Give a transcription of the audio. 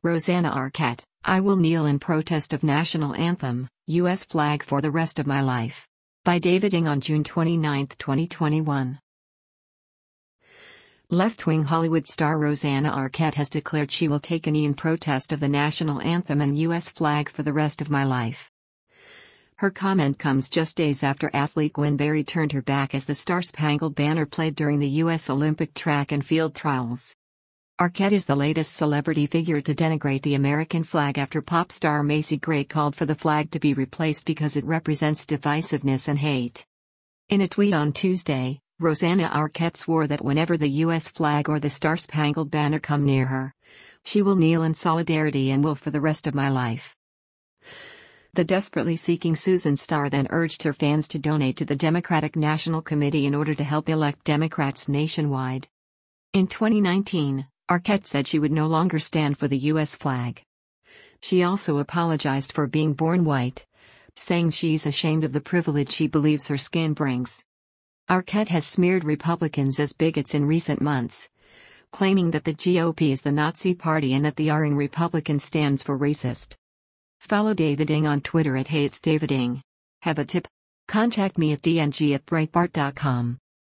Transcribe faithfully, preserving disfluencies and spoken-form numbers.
Rosanna Arquette, I will kneel in protest of national anthem, U S flag for the rest of my life. By David Ng on June twenty-ninth, twenty twenty-one. Left-wing Hollywood star Rosanna Arquette has declared she will take a knee in protest of the national anthem and U S flag for the rest of my life. Her comment comes just days after athlete Gwen Berry turned her back as the Star-Spangled Banner played during the U S Olympic track and field trials. Arquette is the latest celebrity figure to denigrate the American flag after pop star Macy Gray called for the flag to be replaced because it represents divisiveness and hate. In a tweet on Tuesday, Rosanna Arquette swore that whenever the U S flag or the Star-Spangled Banner come near her, she will kneel in solidarity and will for the rest of my life. The desperately seeking Susan Starr then urged her fans to donate to the Democratic National Committee in order to help elect Democrats nationwide. In twenty nineteen, Arquette said she would no longer stand for the U S flag. She also apologized for being born white, saying she's ashamed of the privilege she believes her skin brings. Arquette has smeared Republicans as bigots in recent months, claiming that the G O P is the Nazi party and that the R in Republican stands for racist. Follow David Ng on Twitter at HatesDavidNg. Have a tip? Contact me at d n g at breitbart dot com.